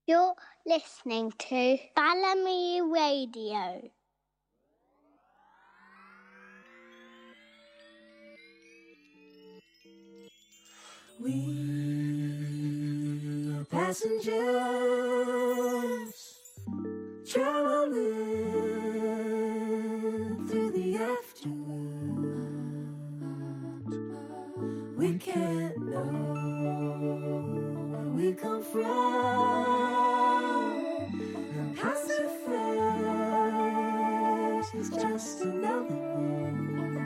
You're listening to Bellamy Radio. We're passengers traveling through the afternoon. We can't know where we come from, and passing fast is just another moon.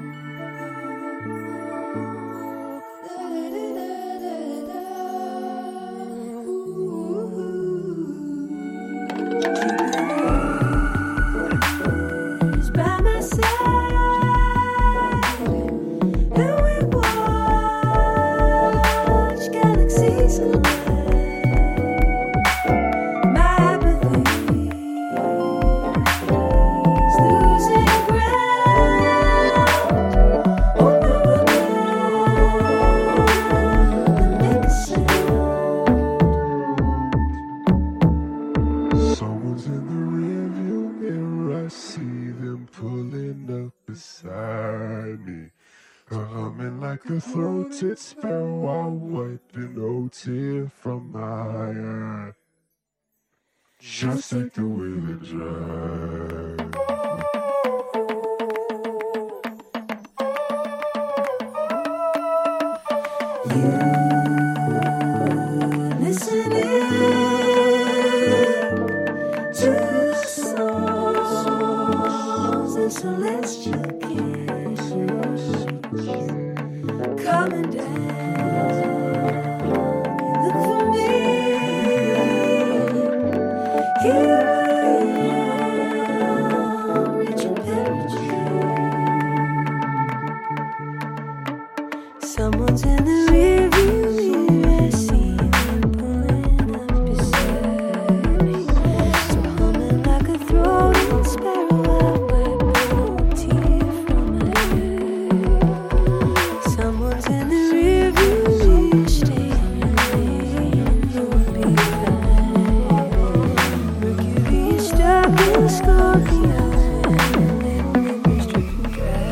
A throated sparrow, while wiping no tear from my eye. Just like the way they drive. Listening to the songs and celestial kisses. Coming down, look for me. Here I am, reaching penetrate. Someone's in the rearview mirror. I see them pulling up beside me. So humming like a throwing sparrow, I wipe a tear from my eye. Someone's in the rearview mirror, stay and you'll be fine. Mercury is stuck in Scorpio, and then stricken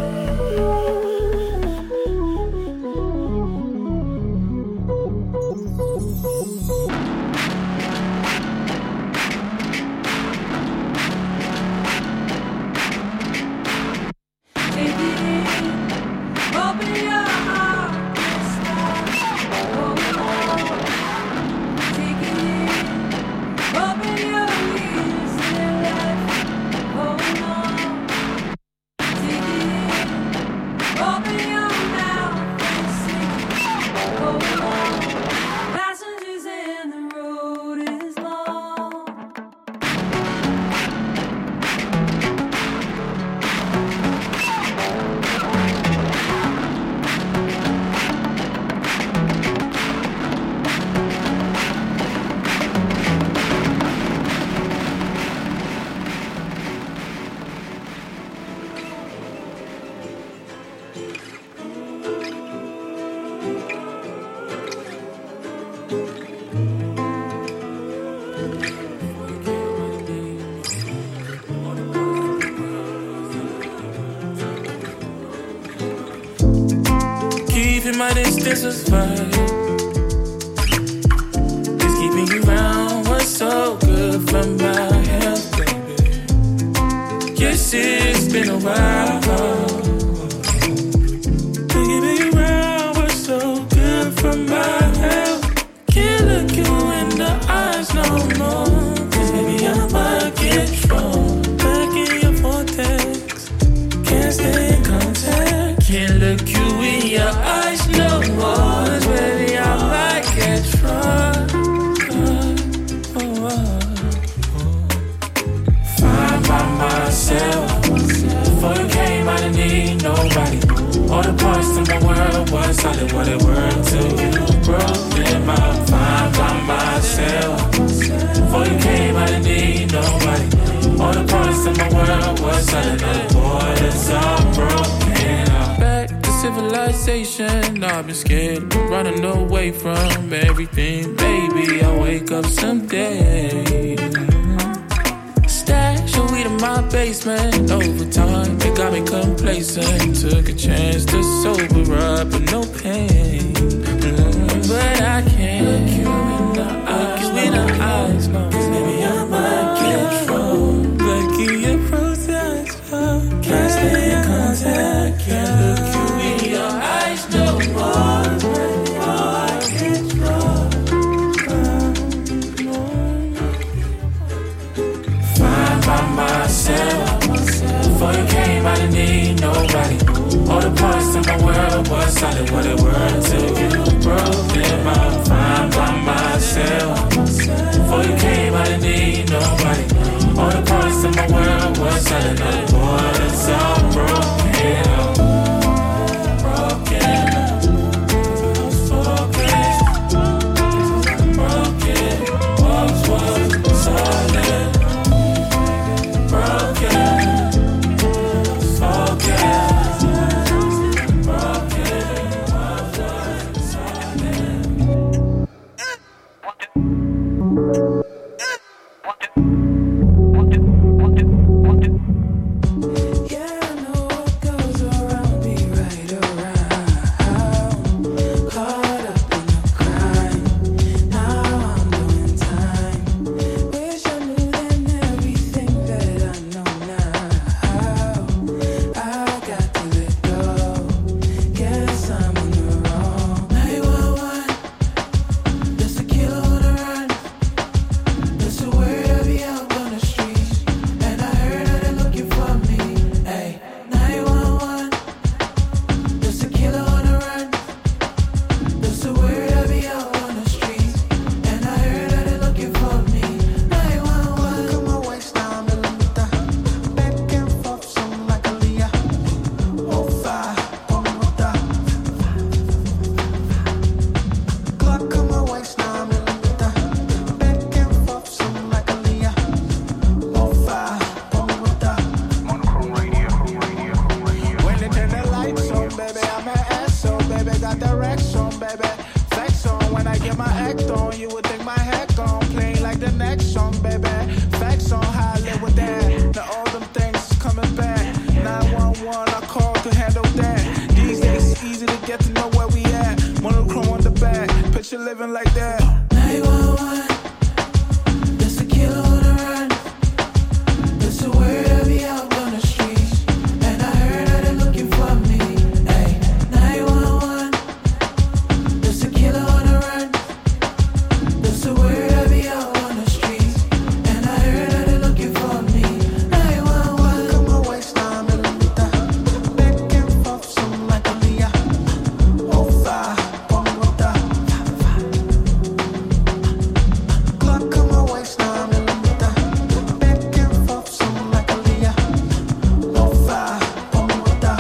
Keeping my distance was fine. Just keeping you around was so good for my health, baby. Yes, it's been a while. Keeping you around was so good for my health. Can't look you in the eyes no more. 'Cause baby, I might get wrong. Back in your vortex, can't stay in contact. Can't look you in your eyes no more. Baby, I might get drunk. Fine by myself. Before you came, I didn't need nobody. All the parts of my world was solid. What it worked till you broke them out. Fine by myself. Before you came, I didn't need nobody. All the parts of my world was solid. Oh boy, it's all broken up. Back to civilization, I've been scared, running away from everything. Baby, I wake up someday. Stash your weed in my basement. Over time, it got me complacent. Took a chance to sober up with no pain. But I can't look you in the eyes. Cause maybe I might get wrong. Lucky your process. Can't stay in contact. Can't look you in your eyes no more. Before I get wrong. Fine by myself. Before you came, I didn't need nobody. All the parts of my world was solid. What it were till you broke them out. Fine by myself. Before you came, I didn't need nobody. All the parts of my world was solid. Now the boys all broken up. Broken up. Those focus. Broken. What was solid. Broken. Focus. Broken. What was solid. Yeah, I know what goes around be right around. Caught up in the crime. Now I'm doing time. Wish I knew then everything that I know now. I got to let go. Guess I'm on the wrong. 911. There's a killer on the run. There's a word I be out on the streets. And I heard that they're looking for me. Hey, 911. There's a killer on the run. There's a word I be out on the streets. And I heard that they're looking for me. 911. Come my waist down, Melinda. Back and forth, something like Aaliyah. Oh, fire, come with that. Glock, come my waist down, Melinda. Back and forth, something like Aaliyah. Oh, fire, come with that. When they turn the lights on, baby, I'm an ass on, baby. Got the racks on, baby. Flex on when I get my act on. You would think my hat gone. Playing like the next song, baby. Facts on how I live with that. Now all them things is coming back. 911, I call to handle that. These days it's easy to get to know where we at. Monochrome on the back. Picture living like that. 911. There's a killer on the run. There's a word I be out on the streets. And I heard that they're looking for me. Hey, 911. There's a killer on the run. There's a word I be out on the streets. And I heard that they're looking for me. 911. Come my waist down, Melinda. Back and forth, something like Aaliyah. Oh, fire, come with that. Glock, come my waist down, Melinda. Back and forth, something like Aaliyah. Oh, fire, come with that.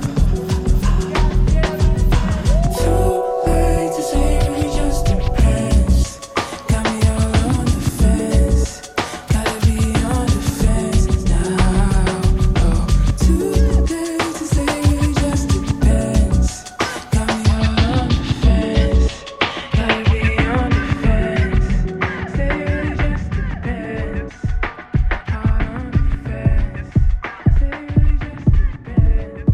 Too late to say it just depends. Got me all on the fence. Gotta be on the fence now. Oh, too late to say it just depends. Got me all on the fence. Gotta be on the fence. Say it just depends. All on the fence. Say it just depends.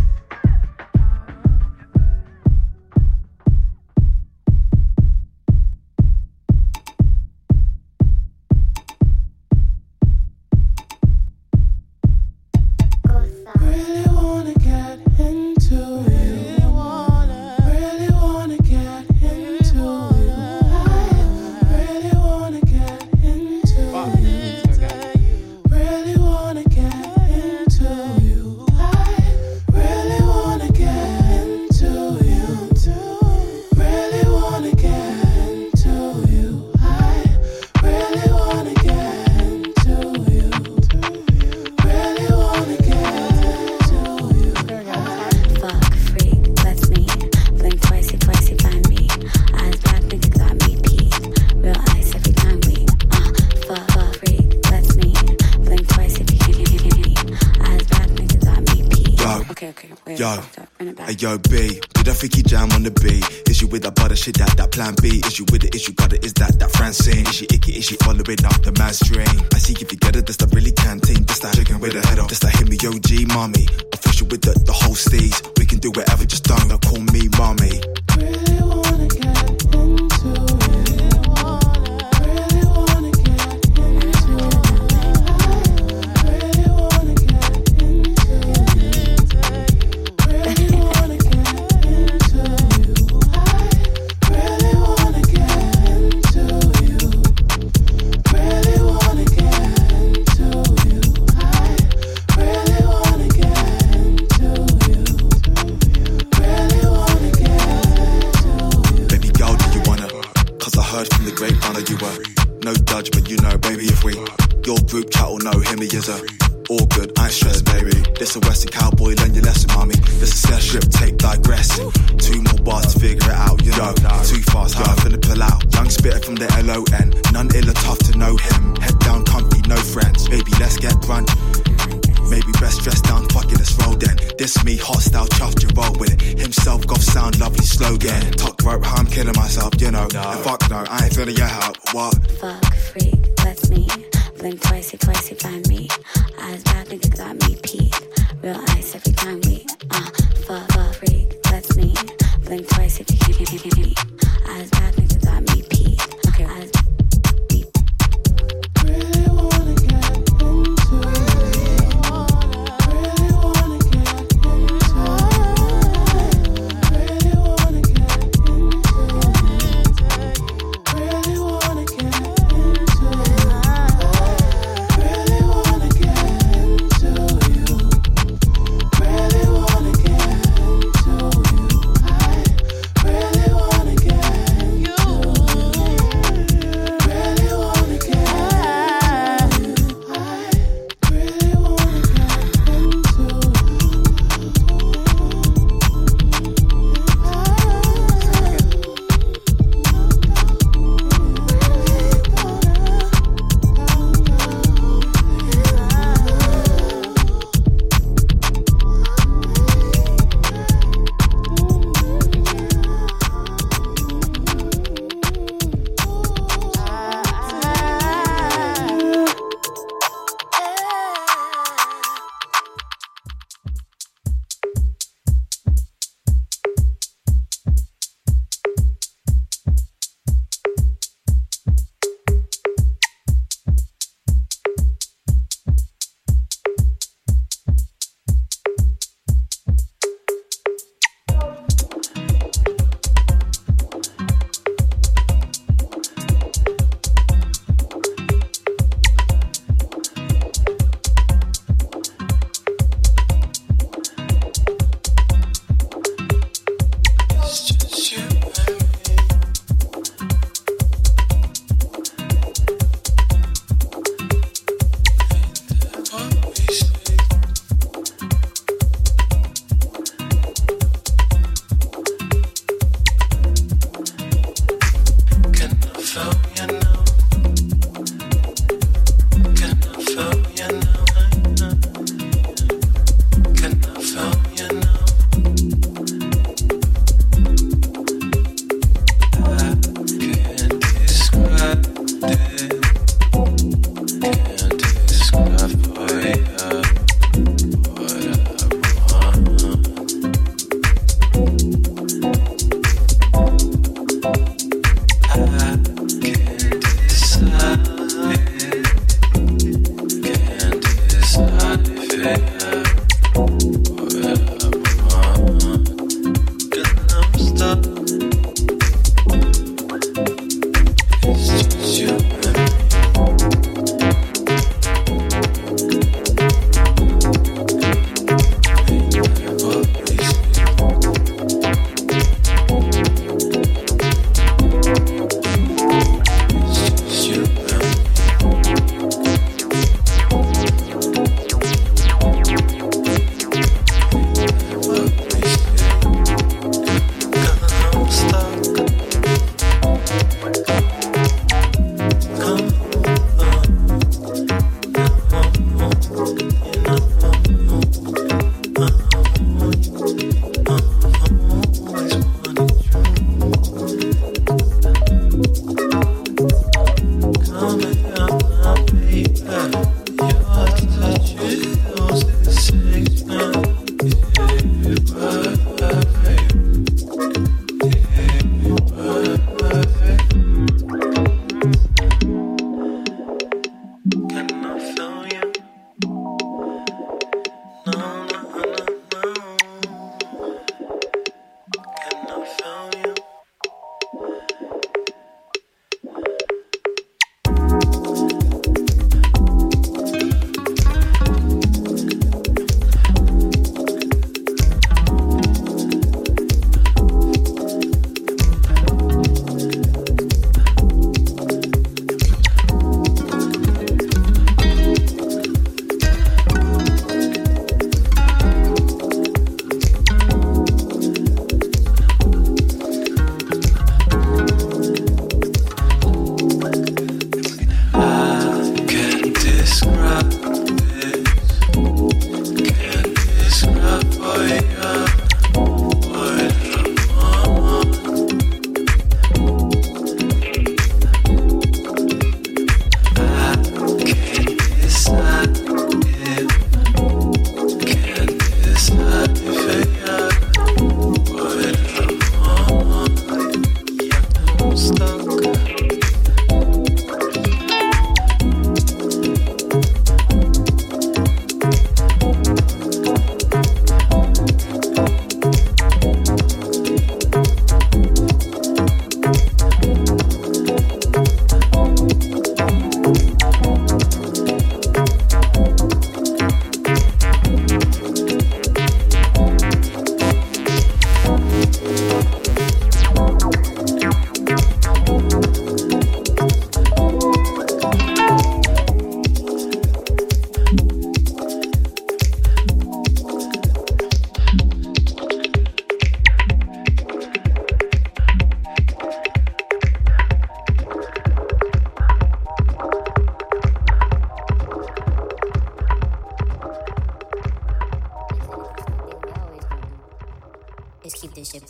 Really wanna get into you. Really wanna get into you. I really wanna get into you. Really wanna get into you. I really wanna get into you. Really wanna get into you. I really wanna get into you. Really wanna get into you. Fuck, freak, let's meet. Blink twice, you find me. Eyes black, niggas got me peed. Real ice every time we. Fuck, freak, let's meet. Blink twice if you can't. Eyes black, niggas got me peed. Yo. Okay, wait. Yo. Stop. Run it back. Hey yo, B, did I think you jam on the beat? Is you with that butter shit, that plan B? Is you with it, is you got it, is that Francine? Is she icky, is she following up the man's dream? I see if you get it, that's that really canteen. That's that chicken with a head on, that's that hit me OG, mommy. Official with the whole steez. We can do whatever, just don't call me mommy. Really wanna get into it. Really wanna get into it. Really wanna get into it. Really wanna get into you. Really wanna get into you. Really wanna get into you. Really wanna get into you. Really wanna get into you. Baby girl, do you wanna? Cause I heard from the grapevine that you were no judgment, you know, baby, if we your group chat will know him, he is a all good, I ain't stressed, baby. This a Western cowboy, learn your lesson, mommy. This a set strip, tape digressing. 2 more bars to figure it out, you know. Too fast, how I finna pull out. Young spitter from the LON, none iller, tough to know him. Head down, comfy, no friends. Baby, let's get brunch. Maybe best dressed down, fuck it, let's roll then. This me, hot style, chuffed, you roll with it. Himself, goth sound, lovely slogan. Talk rope, how I'm killing myself, you know. And fuck no, I ain't feeling your help, what? Fuck, freak, that's me. Blink twice, you find me. Eyes back, nigga got me peak. Real ice every time we, fuck, freak, that's me. Blink twice if you can't me. Eyes back, nigga got me peak. Okay, eyes peak. Really wanna get into it. Really wanna get into it. Really wanna get into it. Really wanna get into it. Really wanna get into you. Really wanna get into you. Really wanna get into you.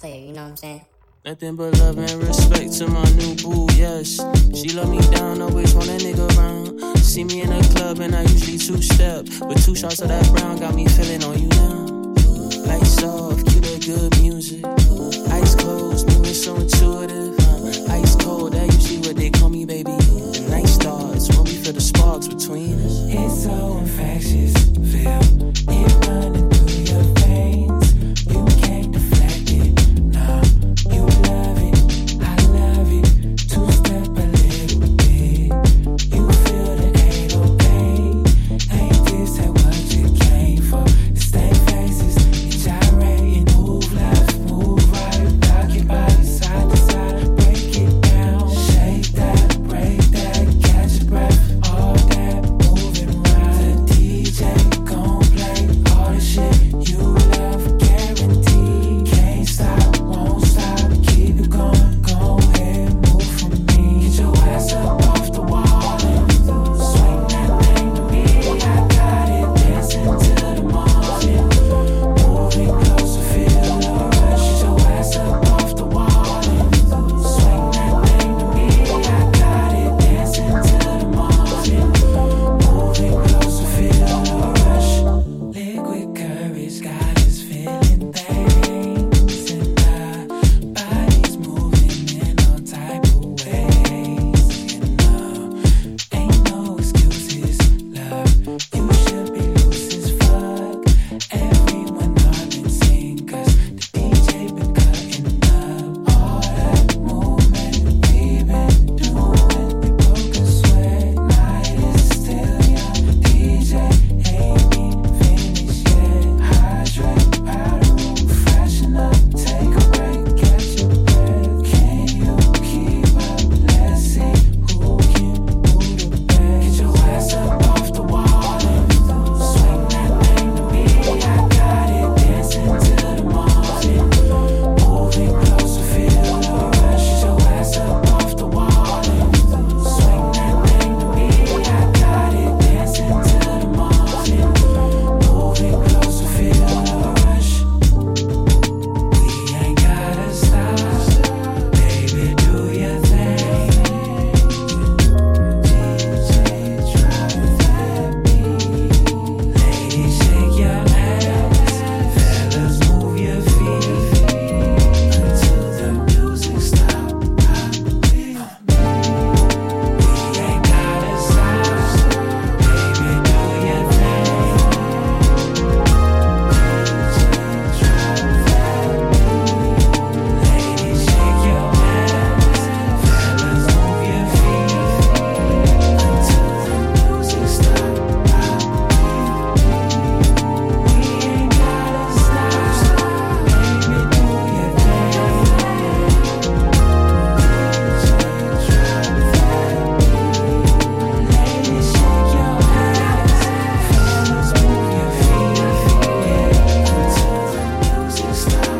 player, you know what I'm saying? Nothing but love and respect to my new boo, yes. She love me down, always want a nigga around. See me in a club and I usually two-step. With 2 shots of that brown, got me feeling on you now. Lights off, cue the good music. Eyes closed, moving so intuitive. Ice cold, that usually what they call me, baby. The night starts when we feel the sparks between us. It's so infectious, feel it running through your veins. You can't deflect it, no. You love it, I love it. 2-step a little bit. You feel the 808. Ain't this at what you came for? Stay faces, gyrate and move left, move right. Rock your body side to side, break it down. Shake that, break that, catch your breath. All that moving right. The DJ gon' play all the shit you love, guaranteed. Can't stop, won't stop, keep it going. Go ahead, move for me. Get your ass up off the wall and swing that thing to me. I got it, dancing till the morning. Moving closer, feel the rush. Get your ass up off the wall and swing that thing to me. I got it, dancing till the morning. Moving closer, feel the rush. Liquid courage got us feeling things, and our bodies moving in all type of ways. Ain't no excuses, love. You should be loose as fuck. Everyone I've been seeing, 'cause the DJ been cutting up all that movement we been doing. We broke a sweat, night is still young. DJ ain't even finished yet. Hydrate, powder room, freshen up, take a break, catch your breath. Can you keep up? Let's see who can move the best. Get your ass up off the wall and swing that thing to me. I got it, dancing till the morning. Moving closer, feel the rush. Get your ass up off the wall and swing that thing to me. I got it, dancing till the morning. Moving closer, feel the rush. We ain't gotta stop, baby, do your thing. DJ, drop that beat. Ladies, shake your ass. Fellas, move your feet until the music stop. We ain't gotta stop, baby, do your thing. Ladies, shake your ass. Fellas, move your feet until the music stop. We ain't gotta stop, baby, do your thing. Ladies, shake your ass. Fellas, move your feet until the music stop.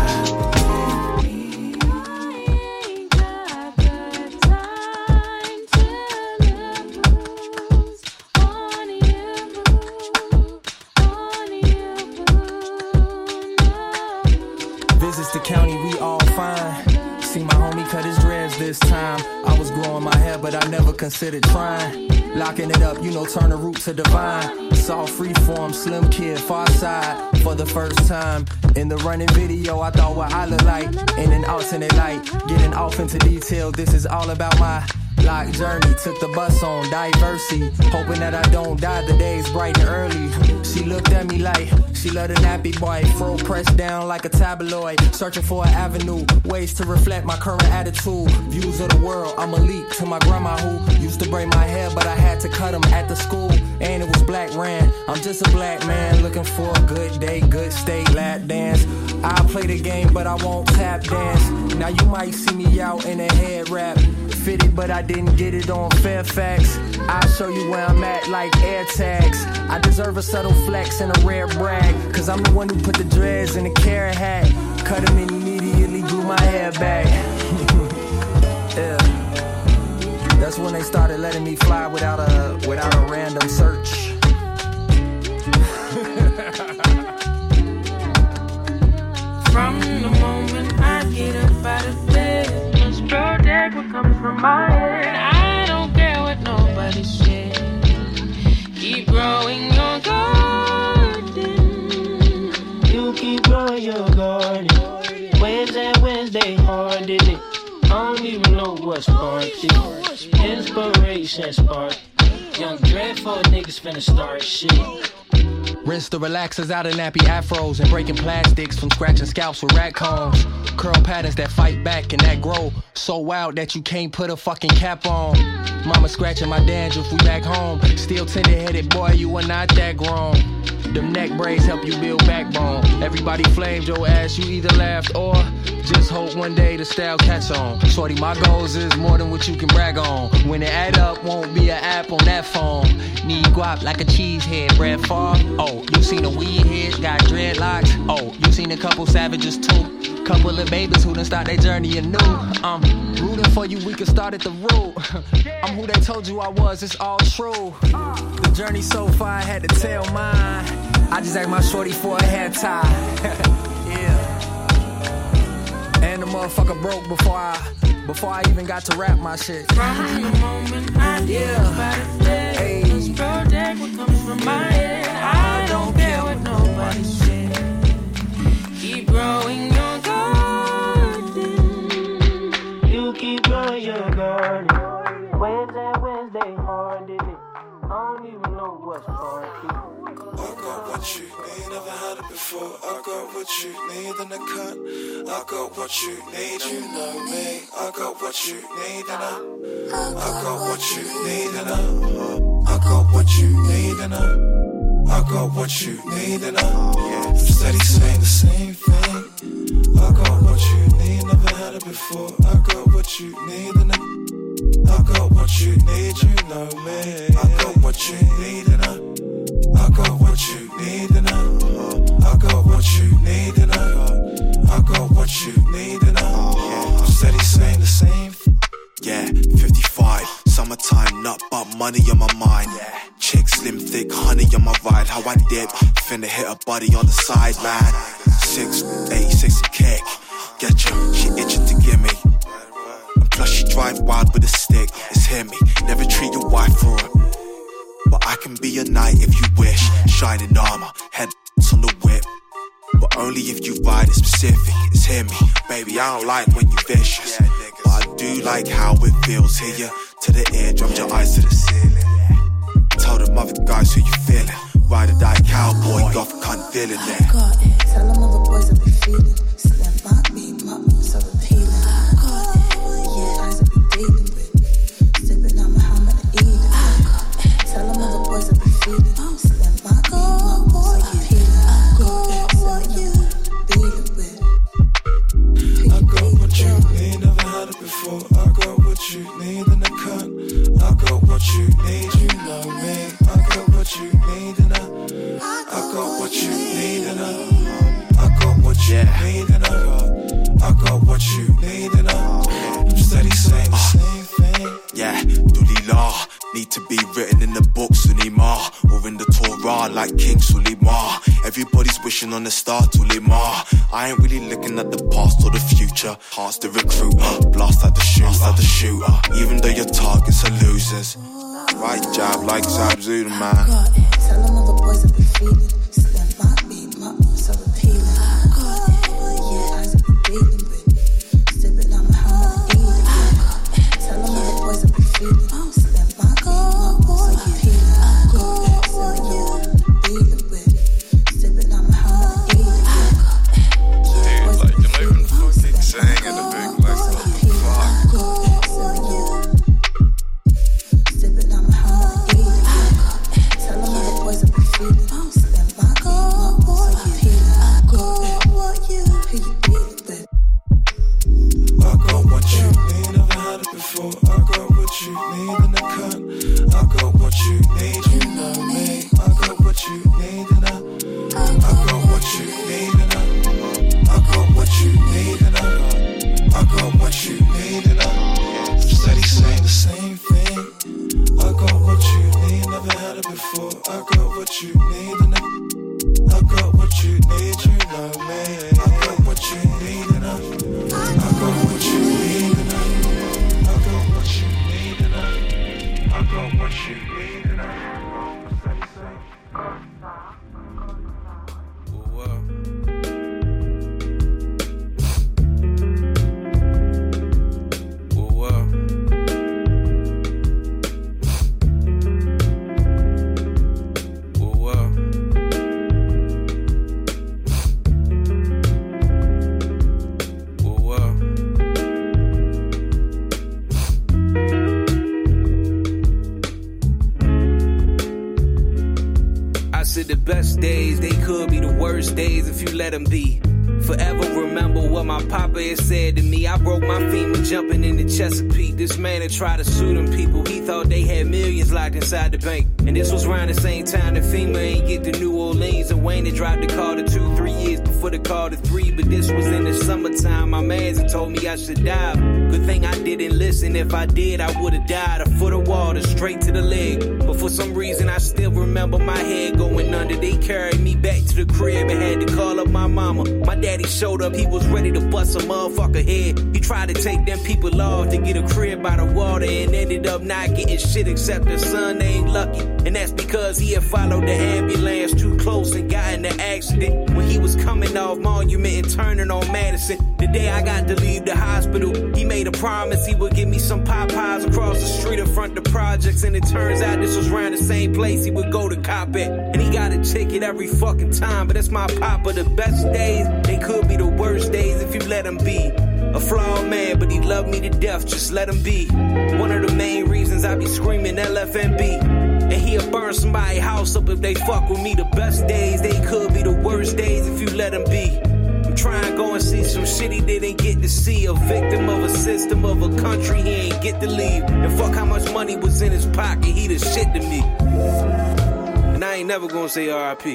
Visits the county, we all fine. See my homie cut his dreads this time. I was growing my hair, but I never considered trying. Locking it up, you know, turn the root to divine. Saw freeform, slim kid, far side. For the first time in the running video, I thought what I look like in an alternate light. Getting off into detail, this is all about my life journey. Took the bus on Diversity, hoping that I don't die. The day's bright and early. She looked at me like she loved a nappy boy. Fro pressed down like a tabloid, searching for an avenue, ways to reflect my current attitude. Views of the world, I'm a leak to my grandma who used to braid my hair, but I had to cut them at the school. And it was black ran. I'm just a black man looking for a good day, good state, lap dance. I'll play the game, but I won't tap dance. Now you might see me out in a head wrap. Fitted, but I didn't get it on Fairfax. I'll show you where I'm at like air tags. I deserve a subtle flex and a rare brag, 'cause I'm the one who put the dreads in a carrot hat. Cut them and immediately grew my hair back. Yeah. That's when they started letting me fly without a random search. From the moment get up out of bed, just protect what comes from my head. I don't care what nobody says. Keep growing your garden. You keep growing your garden. Wednesday hard, did it? I don't even know what sparked it. Inspiration spark. Young dreadful niggas finna start shit. Rinse the relaxers out of nappy afros and breaking plastics from scratching scalps with rat combs. Curl patterns that fight back and that grow so wild that you can't put a fucking cap on. Mama scratching my dandruff, we back home. Still tender-headed, boy, you are not that grown. Them neck braids help you build backbone. Everybody flamed your ass, you either laughed or just hope one day the style catch on. Shorty, my goals is more than what you can brag on. When it add up, won't be an app on that phone. Need guap like a cheesehead, Brad Favre. Oh, you seen a weed head, got dreadlocks. Oh, you seen a couple savages too. Couple of babies who done start their journey anew. Rooting for you, we can start at the root. I'm who they told you I was, it's all true. The journey so far, I had to tell mine. I just asked my shorty for a hair tie. Yeah. And the motherfucker broke before I even got to rap my shit. From the moment I get up out of bed, Hey. just protect what comes from my head. I don't care what nobody says. Keep growing your garden. You keep growing your garden. Wednesday hard, did it? I don't even know what's hard. I got what you need, never had it before. I got what you need in the cut. I got what you need, you know me. I got what you need and I got what you need and I got what you need and I got what you need and I'm steady saying the same thing. I got what you need, never had it before. I got what you need and I got what you need, you know me. I got what you need and I got what you need and I got what you need and I got what you need and I'm steady saying the same. Yeah, 55, summertime, nut but money on my mind. Chick, slim, thick, honey on my ride. How I dip, finna hit a buddy on the side, man. 686 a kick, get you, she itching to give me. And plus she drive wild with a stick, it's hear me. Never treat your wife for her, but I can be a knight if you wish. Shining armor, head on the whip, but only if you ride it specific. It's hear me, baby, I don't like when you vicious, but I do like how it feels. Hear you to the ear, drop your eyes to the ceiling. Tell them other guys who you feeling. Ride or die cowboy, off cunt villain there. I got it. Tell them other boys I be feeling. Slim might be so appealing. I got it. Yeah, eyes I be dealing with. Sipping on Muhammad and eating. I got it. Tell them other boys I be feeling. Slim might be so appealing. I got it. What you dealing with? I got what you need, never had it before. I got what you need in the cut. I got what you need, you know me. I got what you need and I got what you need and I got what you need and I got what you need and I'm steady saying the same thing. Yeah, Dulila, need to be written in the book, Sunima, or in the Torah like King Suleiman. Everybody's wishing on the star, Tulima. I ain't really looking at the past or the future. Heart's the recruiter, blast at the shooter. Even though your targets are losers. Right jab like Zabzoo, man. I got it. Tell them other boys I be feeling. Slim might be so appealing. I got it. Yeah, eyes I be dealing with. Sipping on Muhammad and eating. I got it. Tell them other boys I be feeling. Slim might be so appealing. I got it. What you dealing with? Sipping on Muhammad and eating. I got it. Dude, like, you're not even fucking saying anything. Like, what the fuck? Sipping on Muhammad and eating. I got it. Tell them other boys I be feeling. Slim might be so appealing. I got it. What you dealing with? I got what you need, never had it before. I got what you need in the cut. I got what you need, you know me. I got what you need and I got what you need and I got what you need and I got what you need and I'm steady saying the same thing. I got what you need, never had it before. I got what you need and I got what you need, you know me. I got what you need and what you need and The best days, they could be the worst days if you let them be. Forever remember what my papa had said to me. I broke my femur jumping in the Chesapeake. This man had tried to sue them people. He thought they had millions locked inside the bank. And this was around the same time that FEMA ain't get to New Orleans. And Wayne had dropped the call to 2-3 years before the call to 3. But this was in the summertime. My mans had told me I should dive. Good thing I didn't listen. If I did, I would've died. A foot of water straight to the leg. But for some reason, I still remember my head going under. They carried me back to the crib and had to call up my mama. My daddy showed up, he was ready to bust a motherfucker head. He tried to take them people off to get a crib by the water and ended up not getting shit except his son named Lucky. And that's because he had followed the ambulance too close and got in an accident when he was coming off Monument and turning on Madison. The day I got to leave the hospital, he made a promise he would give me some Popeyes across the street in front of the projects. And it turns out this was around the same place he would go to cop at. And he got a ticket every fucking time, but that's my papa. The best days, they could be the worst days if you let him be. A flawed man, but he loved me to death, just let him be. One of the main reasons I be screaming LFNB. And he'll burn somebody's house up if they fuck with me. The best days, they could be the worst days if you let him be. I'm trying to go and see some shit he didn't get to see. A victim of a system of a country he ain't get to leave. And fuck how much money was in his pocket, he the shit to me. And I ain't never gonna say R.I.P.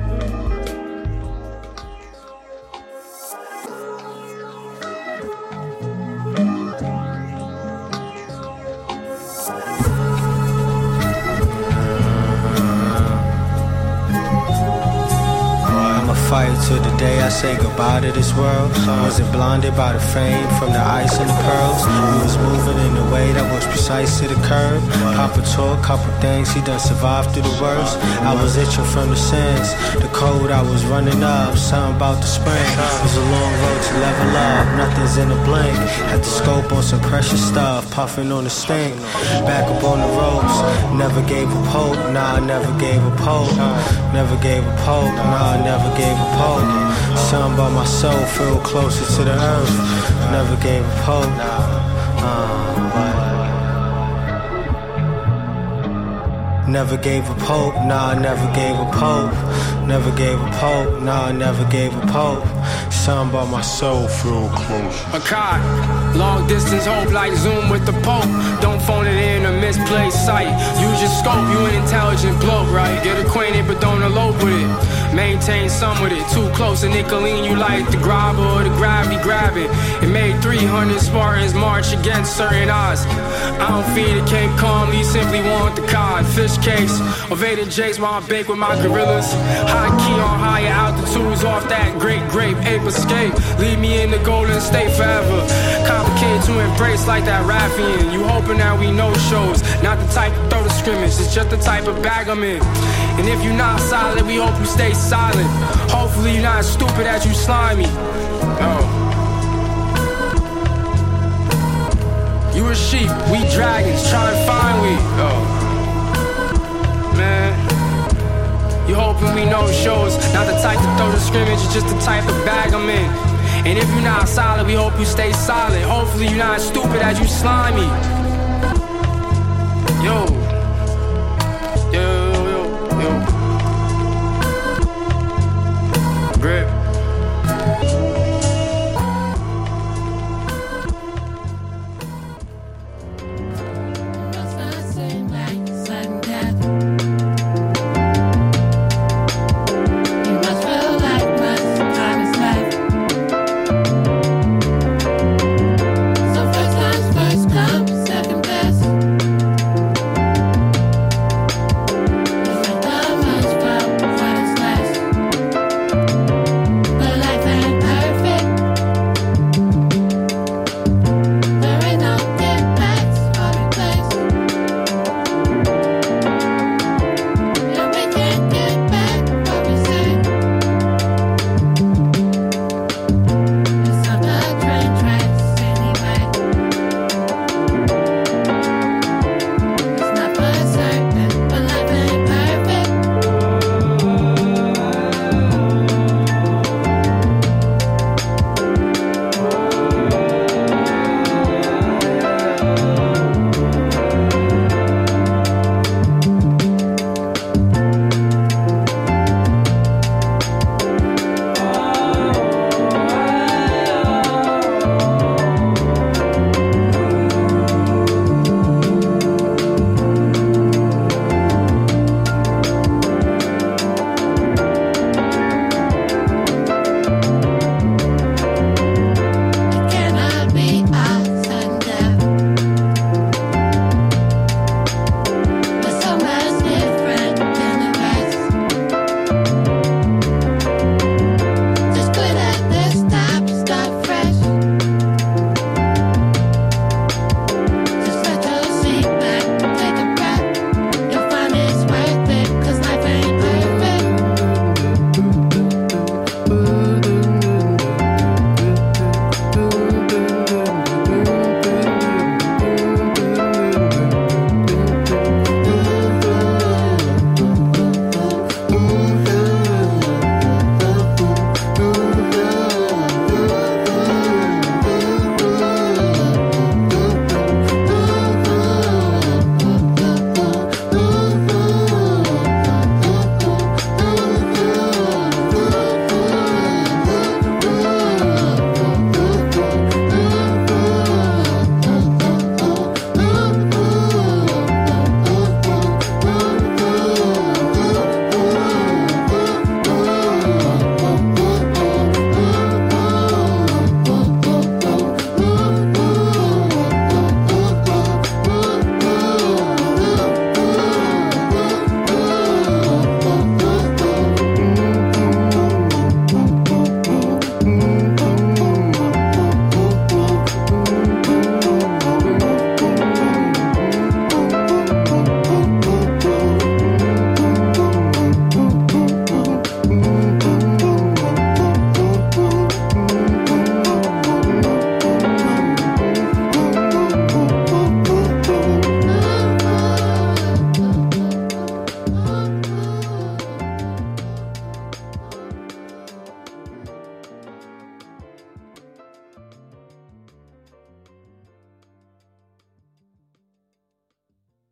Fight till the day I say goodbye to this world. Wasn't blinded by the fame from the ice and the pearls. We was moving in a way that was precise to the curb. Papa taught a couple things, he done survived through the worst. I was itching from the sins, the cold I was running up. Something about the spring, it was a long road to level up. Nothing's in a blink, had to scope on some precious stuff. Puffing on the stink, back up on the ropes. Never gave up hope, nah I never gave up hope. Never gave up hope, nah I never gave up hope. Something about my soul feel closer to the earth. Never gave up hope. Never gave up hope, nah I never gave up hope. Never gave up hope, nah I never gave up hope. Something about my soul feel close. A card, long distance hope like Zoom with the Pope. Don't phone it in a misplaced site. Use your scope, you an intelligent bloke, right? Get acquainted but don't elope with it. Maintain some with it, too close and it can lean you like the grabber or the gravity grabbing. It made 300 Spartans march against certain odds. I don't feed the Cape calmly, simply want the cod. Fish cakes, evaded jakes while I bake with my gorillas. High key on higher altitudes off that great grape ape escape. Leave me in the Golden State forever. Complicated to embrace like that Raffian. You hoping that we know shows, not the type to throw the scrimmage, it's just the type of bag I'm in. And if you're not solid, we hope you stay silent. Hopefully you're not as stupid as you slimy. Oh. You a sheep, we dragons, try and find we. Oh. Man. You hoping we know shows, not the type to throw the scrimmage, it's just the type of bag I'm in. And if you're not solid, we hope you stay solid. Hopefully you're not as stupid as you slimy. Yo.